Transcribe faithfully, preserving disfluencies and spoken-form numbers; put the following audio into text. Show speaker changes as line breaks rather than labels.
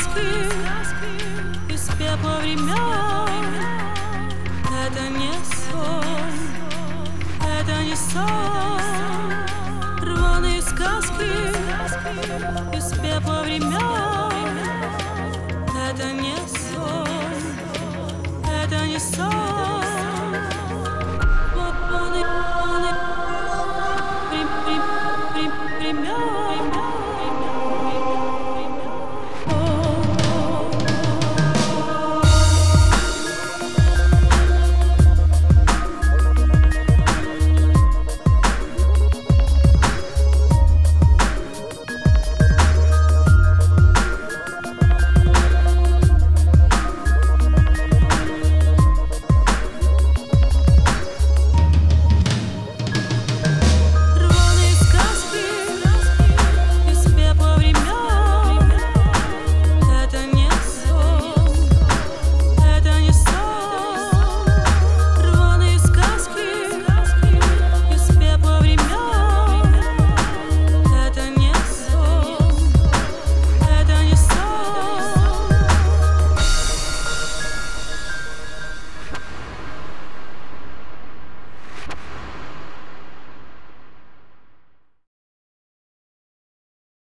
сказки из пепла времен. Это не сон, это не сон. Рваные сказки из пепла времен.